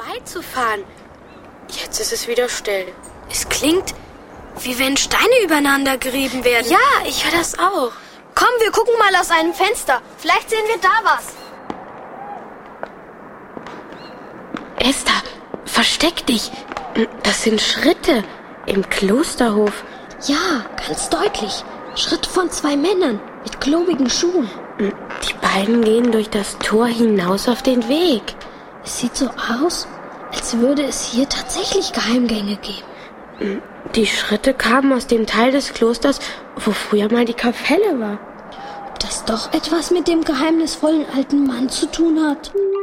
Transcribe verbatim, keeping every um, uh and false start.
vorbeizufahren. Jetzt ist es wieder still. Es klingt, wie wenn Steine übereinander gerieben werden. Ja, ich höre das auch. Komm, wir gucken mal aus einem Fenster. Vielleicht sehen wir da was. Esther, versteck dich. Das sind Schritte im Klosterhof. Ja, ganz deutlich. Schritte von zwei Männern mit klobigen Schuhen. Die beiden gehen durch das Tor hinaus auf den Weg. Es sieht so aus, als würde es hier tatsächlich Geheimgänge geben. Die Schritte kamen aus dem Teil des Klosters, wo früher mal die Kapelle war. Ob das doch etwas mit dem geheimnisvollen alten Mann zu tun hat?